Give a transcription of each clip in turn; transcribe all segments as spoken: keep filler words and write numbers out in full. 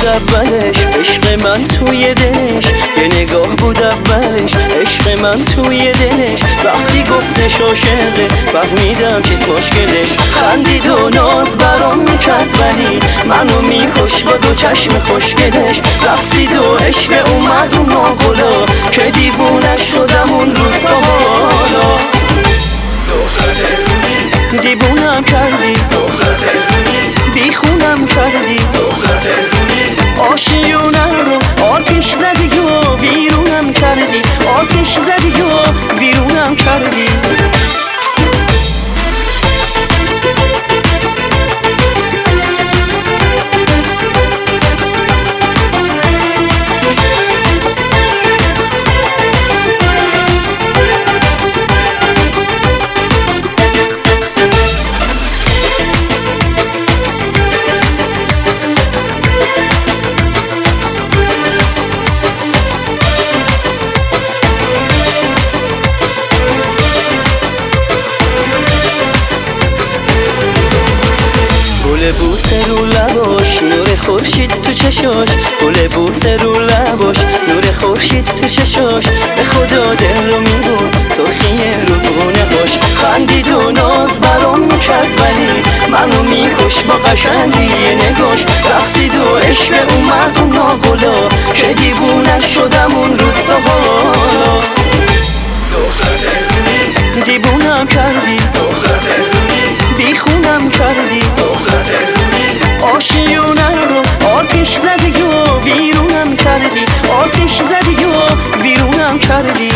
بود اولش، عشق من توی دلش یه نگاه بود اولش، عشق من توی دلش وقتی گفتش عاشقه فهمیدم چیز مشکلش. خندید و ناز برام میکرد ولی منو میکش با دو چشم خوشگلش. رقصید و عشق اومد و ناگلا که دیوونه شدم اون روز تا حالا. دیوونم کردی، بیخونم کردی، آشیونه رو آتش زدی و ویرونم کردی، آتش زدی و ویرونم کردی. گل بوسه رو لباش، نور خورشید تو چشاش، گل بوسه رو لباش، نور خورشید تو چشاش، به خدا دل رو میبرد سرخی رو گونه‌هاش. خندید و ناز برام میکرد ولی منو میکش با قشنگی نگاش. رقصید و عشق اومد و ناگلا که دیوونه شدم اون روز تا حالا. دیوونم کردی، بیخونم کردی، آشیونه رو آتش زدی و ویرونم کردی، آتش زدی و ویرونم کردی.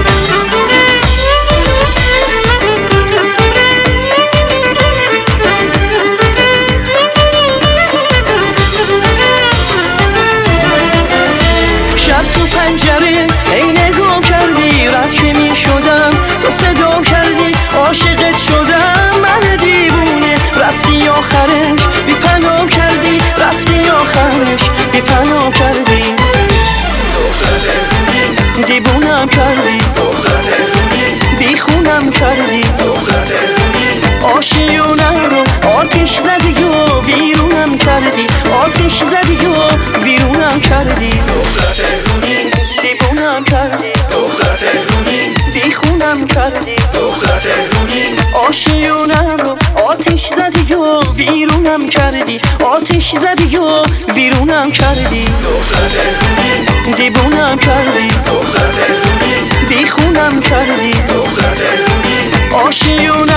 شب تو پنجره ای نگاه کردی، رد که می شدم تو صدا کردی، عاشقت شدم من دیوونه. رفتی آخرش بی پناه کردی، رفتی آخرش بی پناه کردی. دیوونم کردی، بیخونم کردی، آشیونه رو آتش زدی و ویرونم کردی، آتش زدی و ویرونم کردی. دیوونم کردی، بیخونم کردی، آشیونه رو آتش زدی و ویرونم کردی، آتش زدی و ویرونم کردی. دیوونم کردی، بیخونم کردی، آشیونه